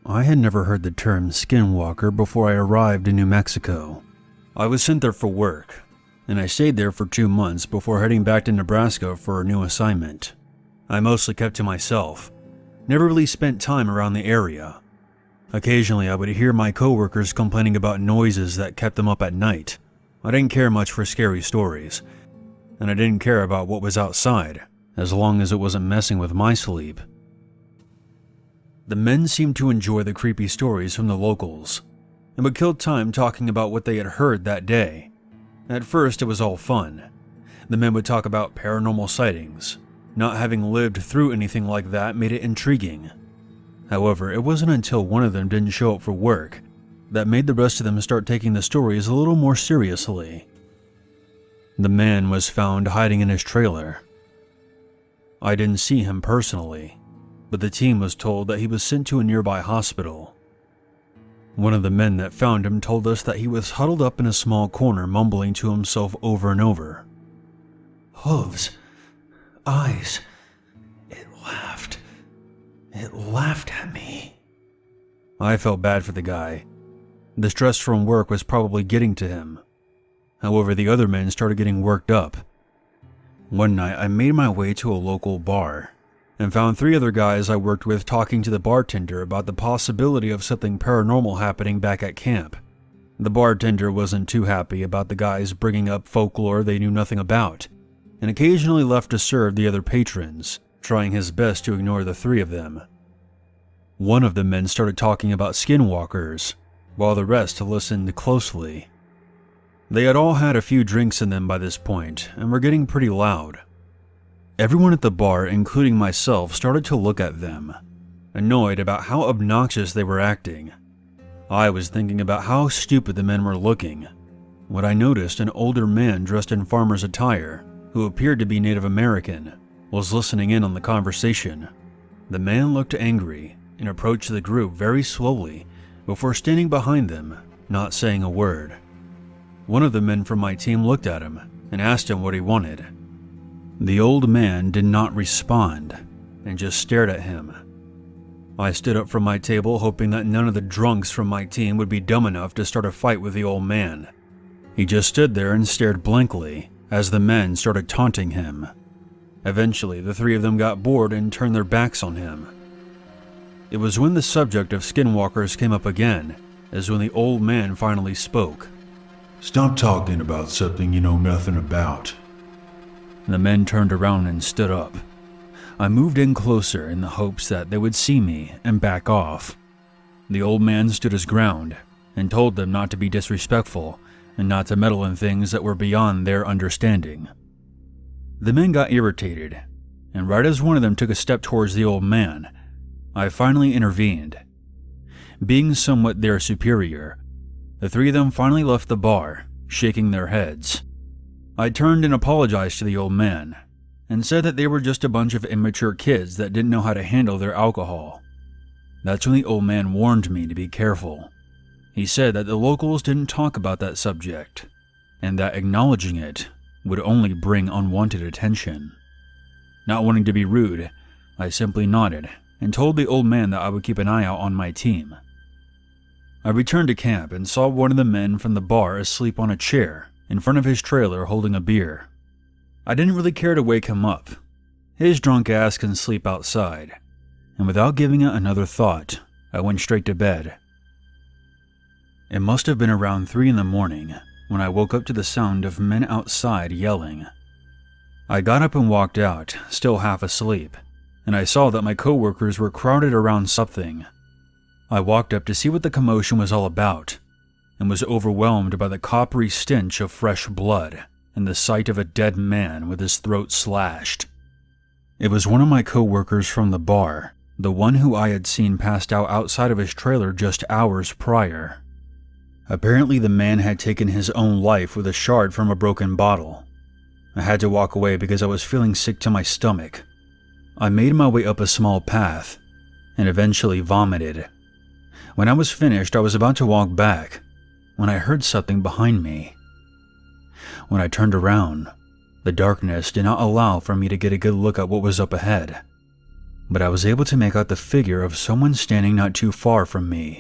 I had never heard the term skinwalker before I arrived in New Mexico. I was sent there for work, and I stayed there for 2 months before heading back to Nebraska for a new assignment. I mostly kept to myself, never really spent time around the area. Occasionally I would hear my coworkers complaining about noises that kept them up at night. I didn't care much for scary stories, and I didn't care about what was outside, as long as it wasn't messing with my sleep. The men seemed to enjoy the creepy stories from the locals, and would kill time talking about what they had heard that day. At first it was all fun. The men would talk about paranormal sightings. Not having lived through anything like that made it intriguing. However, it wasn't until one of them didn't show up for work that made the rest of them start taking the stories a little more seriously. The man was found hiding in his trailer. I didn't see him personally, but the team was told that he was sent to a nearby hospital. One of the men that found him told us that he was huddled up in a small corner mumbling to himself over and over. "Hooves. Eyes. It laughed. It laughed at me." I felt bad for the guy. The stress from work was probably getting to him. However, the other men started getting worked up. One night, I made my way to a local bar and found 3 other guys I worked with talking to the bartender about the possibility of something paranormal happening back at camp. The bartender wasn't too happy about the guys bringing up folklore they knew nothing about, and occasionally left to serve the other patrons, trying his best to ignore the 3 of them. One of the men started talking about skinwalkers, while the rest listened closely. They had all had a few drinks in them by this point and were getting pretty loud. Everyone at the bar, including myself, started to look at them, annoyed about how obnoxious they were acting. I was thinking about how stupid the men were looking when I noticed an older man dressed in farmer's attire, who appeared to be Native American, was listening in on the conversation. The man looked angry and approached the group very slowly before standing behind them, not saying a word. One of the men from my team looked at him and asked him what he wanted. The old man did not respond and just stared at him. I stood up from my table hoping that none of the drunks from my team would be dumb enough to start a fight with the old man. He just stood there and stared blankly as the men started taunting him. Eventually, the 3 of them got bored and turned their backs on him. It was when the subject of skinwalkers came up again, as when the old man finally spoke. "Stop talking about something you know nothing about." The men turned around and stood up. I moved in closer in the hopes that they would see me and back off. The old man stood his ground and told them not to be disrespectful and not to meddle in things that were beyond their understanding. The men got irritated, and right as one of them took a step towards the old man, I finally intervened. Being somewhat their superior, the 3 of them finally left the bar, shaking their heads. I turned and apologized to the old man, and said that they were just a bunch of immature kids that didn't know how to handle their alcohol. That's when the old man warned me to be careful. He said that the locals didn't talk about that subject, and that acknowledging it would only bring unwanted attention. Not wanting to be rude, I simply nodded and told the old man that I would keep an eye out on my team. I returned to camp and saw one of the men from the bar asleep on a chair in front of his trailer holding a beer. I didn't really care to wake him up. His drunk ass can sleep outside, and without giving it another thought, I went straight to bed. It must have been around 3 in the morning when I woke up to the sound of men outside yelling. I got up and walked out, still half asleep, and I saw that my coworkers were crowded around something. I walked up to see what the commotion was all about, and was overwhelmed by the coppery stench of fresh blood and the sight of a dead man with his throat slashed. It was one of my coworkers from the bar, the one who I had seen passed out outside of his trailer just hours prior. Apparently the man had taken his own life with a shard from a broken bottle. I had to walk away because I was feeling sick to my stomach. I made my way up a small path and eventually vomited. When I was finished, I was about to walk back when I heard something behind me. When I turned around, the darkness did not allow for me to get a good look at what was up ahead. but I was able to make out the figure of someone standing not too far from me.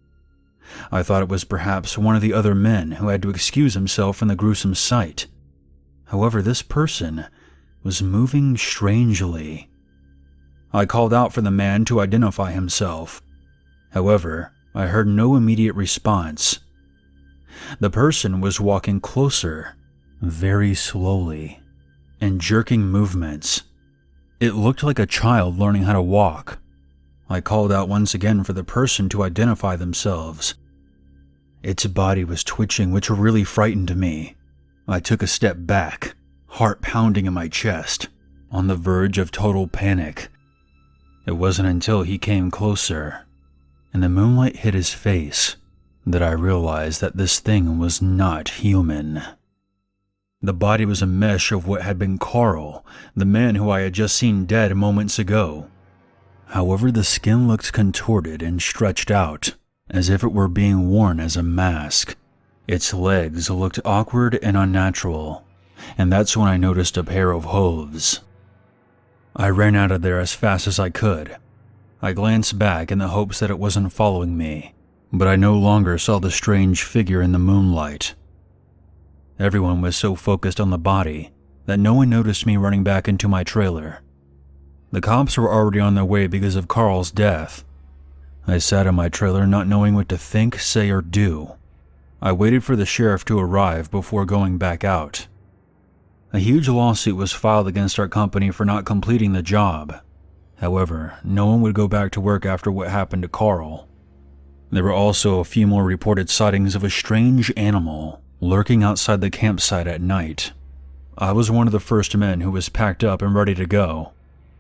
I thought it was perhaps one of the other men who had to excuse himself from the gruesome sight. However, this person was moving strangely. I called out for the man to identify himself. However, I heard no immediate response. The person was walking closer, very slowly, and jerking movements. It looked like a child learning how to walk. I called out once again for the person to identify themselves. Its body was twitching, which really frightened me. I took a step back, heart pounding in my chest, on the verge of total panic. It wasn't until he came closer, and the moonlight hit his face, that I realized that this thing was not human. The body was a mesh of what had been Carl, the man who I had just seen dead moments ago. However, the skin looked contorted and stretched out, as if it were being worn as a mask. Its legs looked awkward and unnatural, and that's when I noticed a pair of hooves. I ran out of there as fast as I could. I glanced back in the hopes that it wasn't following me, but I no longer saw the strange figure in the moonlight. Everyone was so focused on the body that no one noticed me running back into my trailer. The cops were already on their way because of Carl's death. I sat in my trailer not knowing what to think, say, or do. I waited for the sheriff to arrive before going back out. A huge lawsuit was filed against our company for not completing the job. However, no one would go back to work after what happened to Carl. There were also a few more reported sightings of a strange animal lurking outside the campsite at night. I was one of the first men who was packed up and ready to go.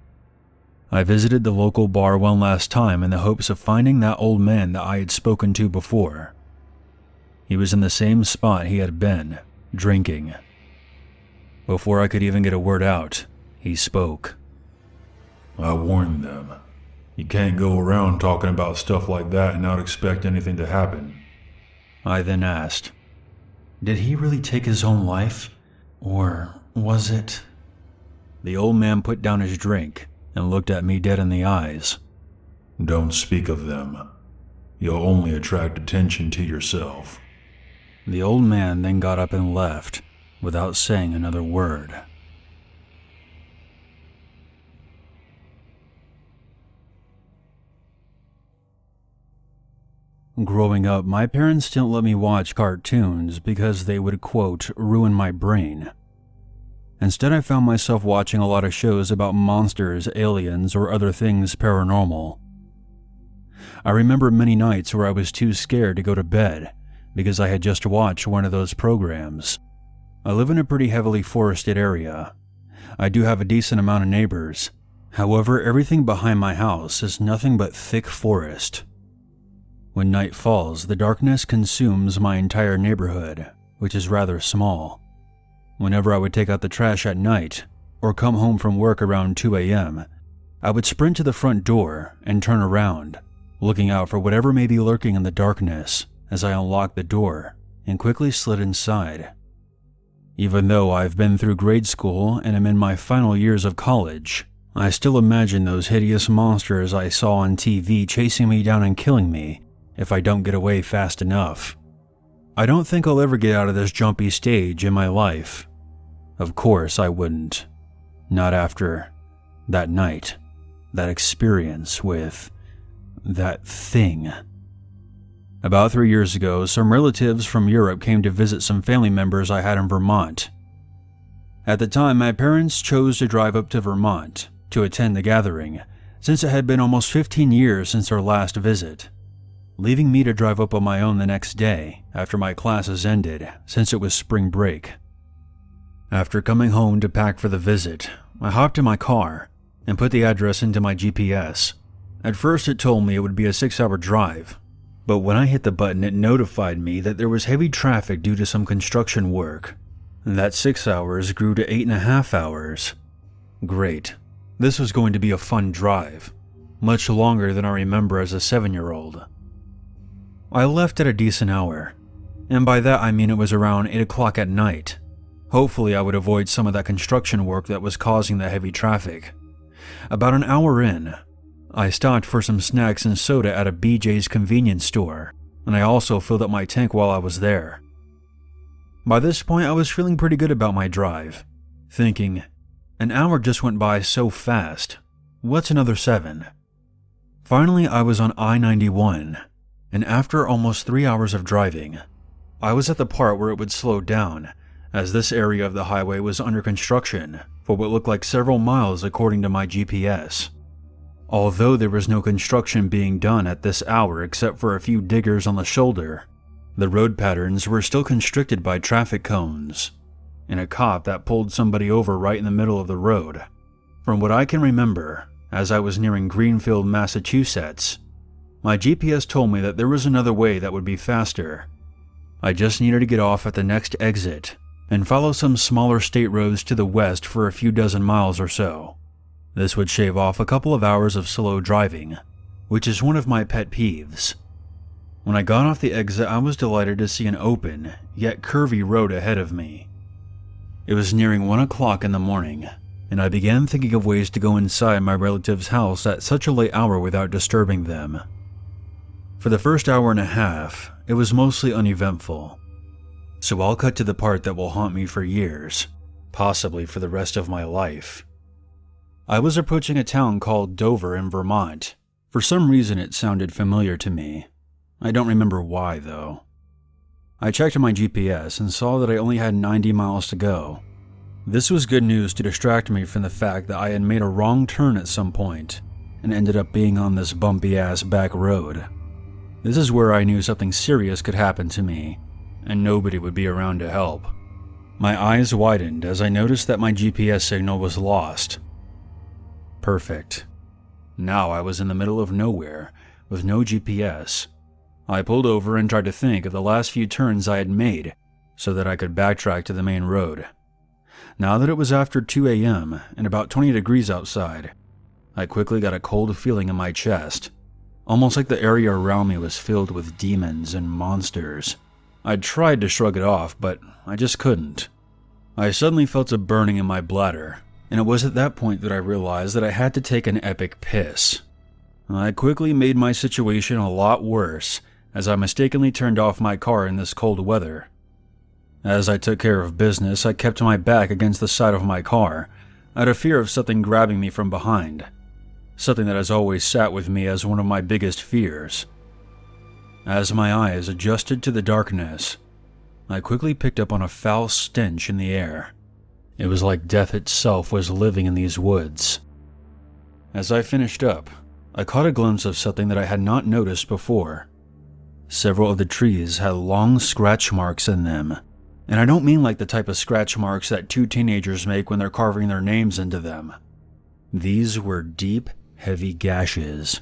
I visited the local bar one last time in the hopes of finding that old man that I had spoken to before. He was in the same spot he had been, drinking. Before I could even get a word out, he spoke. I warned them. You can't go around talking about stuff like that and not expect anything to happen. I then asked, did he really take his own life? Or was it? The old man put down his drink and looked at me dead in the eyes. Don't speak of them. You'll only attract attention to yourself. The old man then got up and left, without saying another word. Growing up, my parents didn't let me watch cartoons because they would, quote, ruin my brain. Instead, I found myself watching a lot of shows about monsters, aliens, or other things paranormal. I remember many nights where I was too scared to go to bed because I had just watched one of those programs. I live in a pretty heavily forested area. I do have a decent amount of neighbors. However, everything behind my house is nothing but thick forest. When night falls, the darkness consumes my entire neighborhood, which is rather small. Whenever I would take out the trash at night, or come home from work around 2 a.m., I would sprint to the front door and turn around, looking out for whatever may be lurking in the darkness as I unlocked the door and quickly slid inside. Even though I've been through grade school and am in my final years of college, I still imagine those hideous monsters I saw on TV chasing me down and killing me if I don't get away fast enough. I don't think I'll ever get out of this jumpy stage in my life. Of course I wouldn't. Not after that night, that experience with that thing. About 3 years ago, some relatives from Europe came to visit some family members I had in Vermont. At the time, my parents chose to drive up to Vermont to attend the gathering, since it had been almost 15 years since our last visit, leaving me to drive up on my own the next day after my classes ended, since it was spring break. After coming home to pack for the visit, I hopped in my car and put the address into my GPS. At first it told me it would be a 6-hour drive, but when I hit the button it notified me that there was heavy traffic due to some construction work. That 6 hours grew to 8.5 hours. Great. This was going to be a fun drive, much longer than I remember as a 7-year-old. I left at a decent hour, and by that I mean it was around 8 o'clock at night. Hopefully I would avoid some of that construction work that was causing the heavy traffic, About an hour in, I stopped for some snacks and soda at a BJ's convenience store, and I also filled up my tank while I was there. By this point, I was feeling pretty good about my drive, thinking, an hour just went by so fast. What's another 7? Finally, I was on I-91, and after almost 3 hours of driving, I was at the part where it would slow down, as this area of the highway was under construction for what looked like several miles according to my GPS. Although there was no construction being done at this hour except for a few diggers on the shoulder, the road patterns were still constricted by traffic cones, and a cop that pulled somebody over right in the middle of the road. From what I can remember, as I was nearing Greenfield, Massachusetts, my GPS told me that there was another way that would be faster. I just needed to get off at the next exit and follow some smaller state roads to the west for a few dozen miles or so. This would shave off a couple of hours of slow driving, which is one of my pet peeves. When I got off the exit, I was delighted to see an open, yet curvy road ahead of me. It was nearing 1 o'clock in the morning, and I began thinking of ways to go inside my relative's house at such a late hour without disturbing them. For the first hour and a half, it was mostly uneventful. So I'll cut to the part that will haunt me for years, possibly for the rest of my life. I was approaching a town called Dover in Vermont. For some reason it sounded familiar to me. I don't remember why, though. I checked my GPS and saw that I only had 90 miles to go. This was good news to distract me from the fact that I had made a wrong turn at some point and ended up being on this bumpy-ass back road. This is where I knew something serious could happen to me, and nobody would be around to help. My eyes widened as I noticed that my GPS signal was lost. Perfect. Now I was in the middle of nowhere, with no GPS. I pulled over and tried to think of the last few turns I had made so that I could backtrack to the main road. Now that it was after 2 a.m. and about 20 degrees outside, I quickly got a cold feeling in my chest, almost like the area around me was filled with demons and monsters. I tried to shrug it off, but I just couldn't. I suddenly felt a burning in my bladder, and it was at that point that I realized that I had to take an epic piss. I quickly made my situation a lot worse as I mistakenly turned off my car in this cold weather. As I took care of business, I kept my back against the side of my car, out of fear of something grabbing me from behind, something that has always sat with me as one of my biggest fears. As my eyes adjusted to the darkness, I quickly picked up on a foul stench in the air. It was like death itself was living in these woods. As I finished up, I caught a glimpse of something that I had not noticed before. Several of the trees had long scratch marks in them, and I don't mean like the type of scratch marks that 2 teenagers make when they're carving their names into them. These were deep, heavy gashes.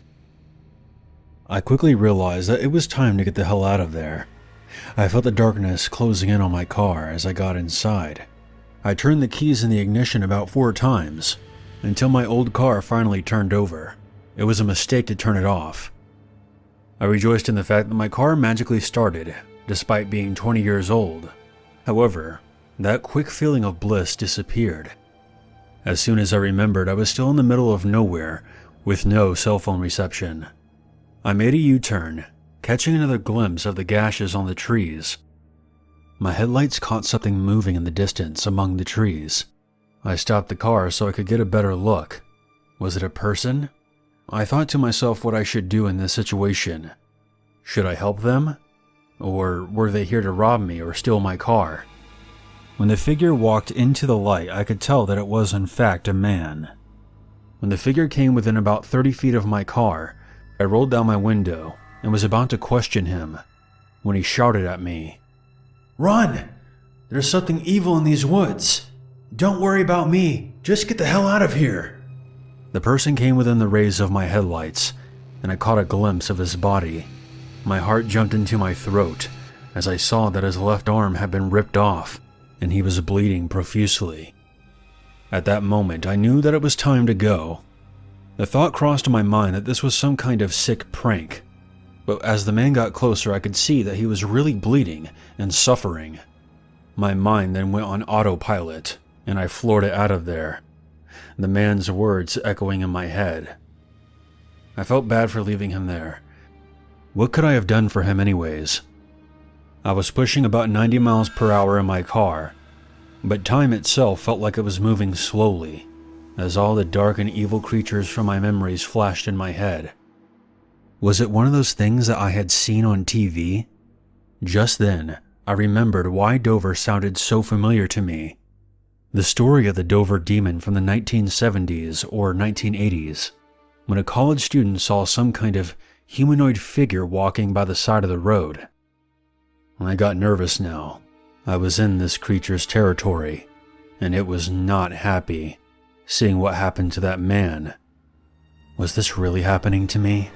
I quickly realized that it was time to get the hell out of there. I felt the darkness closing in on my car as I got inside. I turned the keys in the ignition about 4 times, until my old car finally turned over. It was a mistake to turn it off. I rejoiced in the fact that my car magically started, despite being 20 years old. However, that quick feeling of bliss disappeared. As soon as I remembered, I was still in the middle of nowhere, with no cell phone reception. I made a U-turn, catching another glimpse of the gashes on the trees. My headlights caught something moving in the distance among the trees. I stopped the car so I could get a better look. Was it a person? I thought to myself what I should do in this situation. Should I help them? Or were they here to rob me or steal my car? When the figure walked into the light, I could tell that it was in fact a man. When the figure came within about 30 feet of my car, I rolled down my window and was about to question him when he shouted at me, "Run! There's something evil in these woods. Don't worry about me. Just get the hell out of here." The person came within the rays of my headlights, and I caught a glimpse of his body. My heart jumped into my throat as I saw that his left arm had been ripped off, and he was bleeding profusely. At that moment, I knew that it was time to go. The thought crossed my mind that this was some kind of sick prank, but as the man got closer, I could see that he was really bleeding and suffering. My mind then went on autopilot, and I floored it out of there. the man's words echoing in my head. I felt bad for leaving him there. What could I have done for him anyways? I was pushing about 90 miles per hour in my car, but time itself felt like it was moving slowly, as all the dark and evil creatures from my memories flashed in my head. Was it one of those things that I had seen on TV? Just then, I remembered why Dover sounded so familiar to me. The story of the Dover Demon from the 1970s or 1980s, when a college student saw some kind of humanoid figure walking by the side of the road. I got nervous now. I was in this creature's territory, and it was not happy seeing what happened to that man. Was this really happening to me?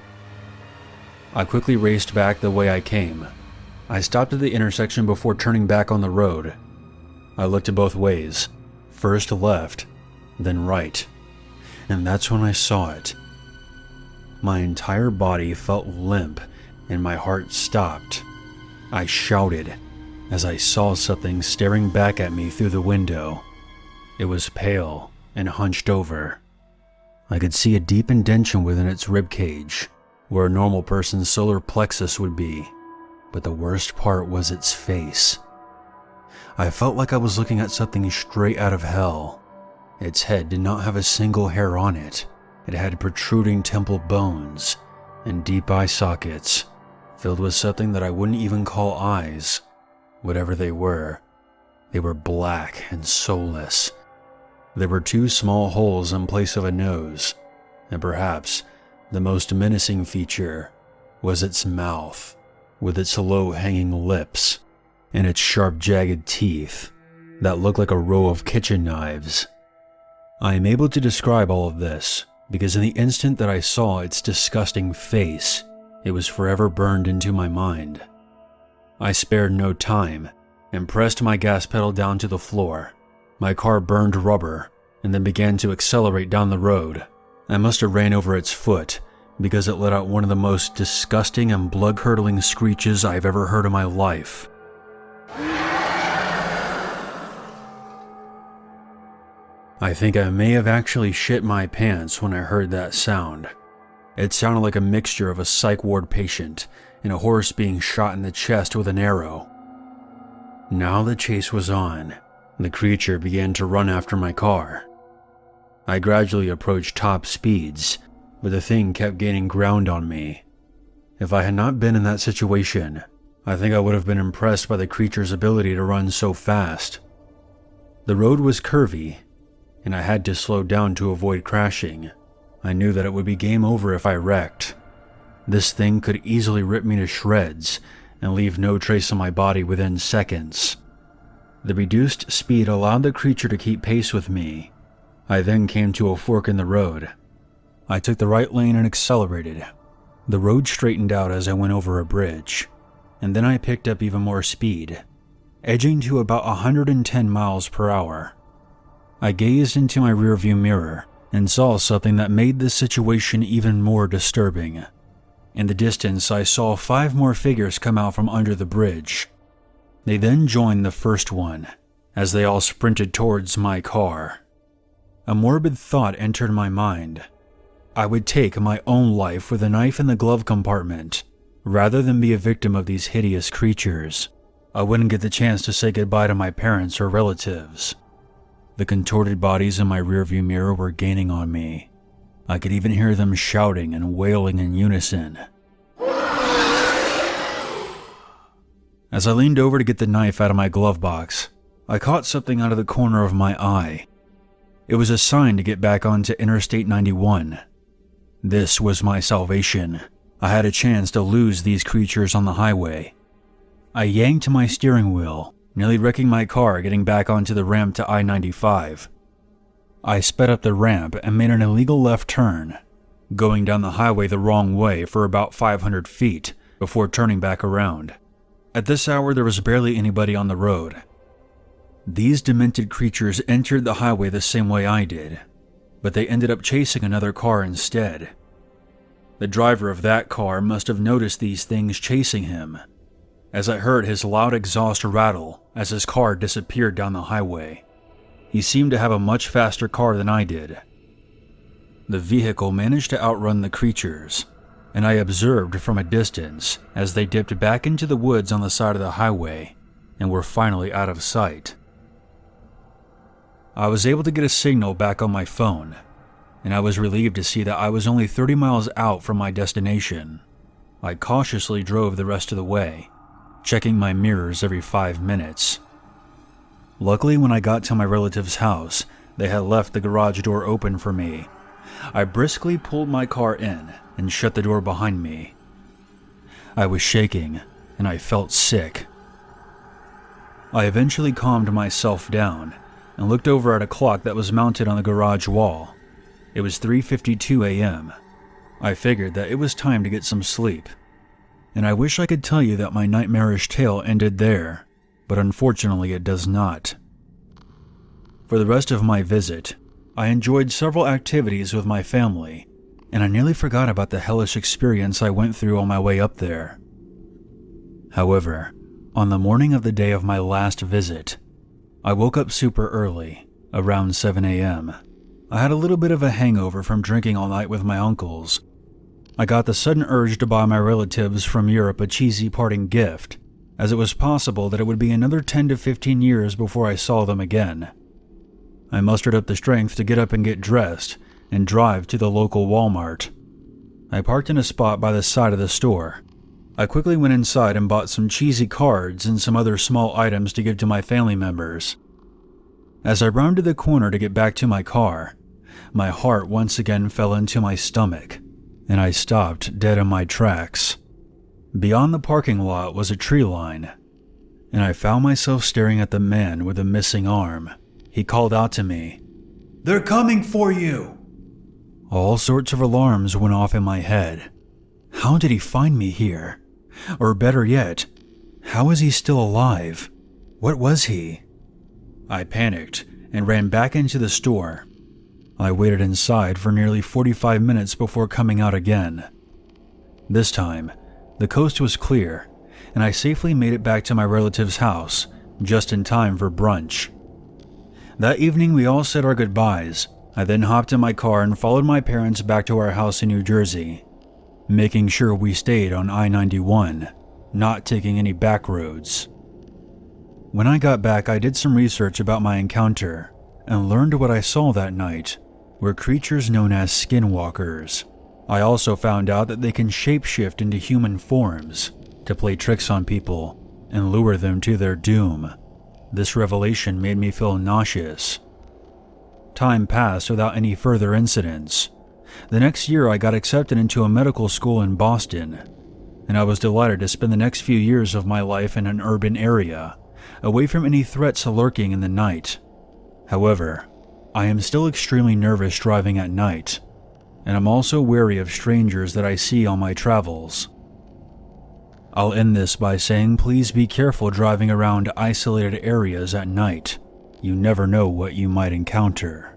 I quickly raced back the way I came. I stopped at the intersection before turning back on the road. I looked to both ways, first left, then right, and that's when I saw it. My entire body felt limp and my heart stopped. I shouted as I saw something staring back at me through the window. It was pale and hunched over. I could see a deep indentation within its ribcage, where a normal person's solar plexus would be, but the worst part was its face. I felt like I was looking at something straight out of hell. Its head did not have a single hair on it. It had protruding temple bones and deep eye sockets, filled with something that I wouldn't even call eyes. Whatever they were black and soulless. There were 2 small holes in place of a nose, and perhaps the most menacing feature was its mouth, with its low-hanging lips and its sharp, jagged teeth that looked like a row of kitchen knives. I am able to describe all of this because in the instant that I saw its disgusting face, it was forever burned into my mind. I spared no time and pressed my gas pedal down to the floor. My car burned rubber and then began to accelerate down the road. I must have ran over its foot because it let out one of the most disgusting and blood-curdling screeches I've ever heard in my life. I think I may have actually shit my pants when I heard that sound. It sounded like a mixture of a psych ward patient and a horse being shot in the chest with an arrow. Now the chase was on. The creature began to run after my car. I gradually approached top speeds, but the thing kept gaining ground on me. If I had not been in that situation, I think I would have been impressed by the creature's ability to run so fast. The road was curvy, and I had to slow down to avoid crashing. I knew that it would be game over if I wrecked. This thing could easily rip me to shreds and leave no trace on my body within seconds. The reduced speed allowed the creature to keep pace with me. I then came to a fork in the road. I took the right lane and accelerated. The road straightened out as I went over a bridge, and then I picked up even more speed, edging to about 110 miles per hour. I gazed into my rearview mirror and saw something that made this situation even more disturbing. In the distance, I saw 5 more figures come out from under the bridge. They then joined the first one, as they all sprinted towards my car. A morbid thought entered my mind. I would take my own life with a knife in the glove compartment, rather than be a victim of these hideous creatures. I wouldn't get the chance to say goodbye to my parents or relatives. The contorted bodies in my rearview mirror were gaining on me. I could even hear them shouting and wailing in unison. As I leaned over to get the knife out of my glove box, I caught something out of the corner of my eye. It was a sign to get back onto Interstate 91. This was my salvation. I had a chance to lose these creatures on the highway. I yanked my steering wheel, nearly wrecking my car getting back onto the ramp to I-95. I sped up the ramp and made an illegal left turn, going down the highway the wrong way for about 500 feet before turning back around. At this hour, there was barely anybody on the road. These demented creatures entered the highway the same way I did, but they ended up chasing another car instead. The driver of that car must have noticed these things chasing him, as I heard his loud exhaust rattle as his car disappeared down the highway. He seemed to have a much faster car than I did. The vehicle managed to outrun the creatures, and I observed from a distance as they dipped back into the woods on the side of the highway and were finally out of sight. I was able to get a signal back on my phone, and I was relieved to see that I was only 30 miles out from my destination. I cautiously drove the rest of the way, checking my mirrors every 5 minutes. Luckily, when I got to my relative's house, they had left the garage door open for me. I briskly pulled my car in and shut the door behind me. I was shaking, and I felt sick. I eventually calmed myself down and looked over at a clock that was mounted on the garage wall. It was 3:52 a.m. I figured that it was time to get some sleep. And I wish I could tell you that my nightmarish tale ended there, but unfortunately it does not. For the rest of my visit, I enjoyed several activities with my family, and I nearly forgot about the hellish experience I went through on my way up there. However, on the morning of the day of my last visit, I woke up super early, around 7 a.m. I had a little bit of a hangover from drinking all night with my uncles. I got the sudden urge to buy my relatives from Europe a cheesy parting gift, as it was possible that it would be another 10 to 15 years before I saw them again. I mustered up the strength to get up and get dressed and drive to the local Walmart. I parked in a spot by the side of the store. I quickly went inside and bought some cheesy cards and some other small items to give to my family members. As I rounded the corner to get back to my car, my heart once again fell into my stomach, and I stopped dead in my tracks. Beyond the parking lot was a tree line, and I found myself staring at the man with the missing arm. He called out to me, "They're coming for you!" All sorts of alarms went off in my head. How did he find me here? Or better yet, how is he still alive? What was he? I panicked and ran back into the store. I waited inside for nearly 45 minutes before coming out again. This time, the coast was clear, and I safely made it back to my relative's house, just in time for brunch. That evening we all said our goodbyes. I then hopped in my car and followed my parents back to our house in New Jersey, making sure we stayed on I-91, not taking any back roads. When I got back, I did some research about my encounter and learned what I saw that night were creatures known as skinwalkers. I also found out that they can shapeshift into human forms to play tricks on people and lure them to their doom. This revelation made me feel nauseous. Time passed without any further incidents. The next year I got accepted into a medical school in Boston, and I was delighted to spend the next few years of my life in an urban area, away from any threats lurking in the night. However, I am still extremely nervous driving at night, and I'm also wary of strangers that I see on my travels. I'll end this by saying please be careful driving around isolated areas at night. You never know what you might encounter.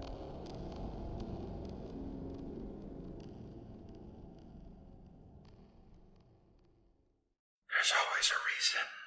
There's always a reason.